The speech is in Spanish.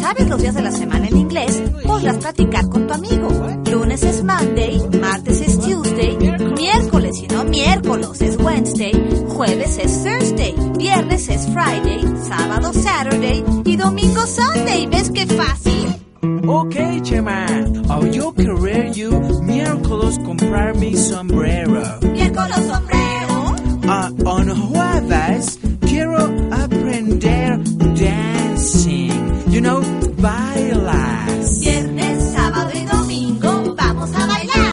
sabes los días de la semana en inglés, podrás platicar con tu amigo. Lunes es Monday, martes es Tuesday, miércoles y no miércoles es Wednesday, jueves es Thursday, viernes es Friday, sábado Saturday y domingo Sunday. ¿Ves qué fácil? Okay, Chema. Yo querer you miércoles comprar mi sombrero. ¿Miércoles sombrero?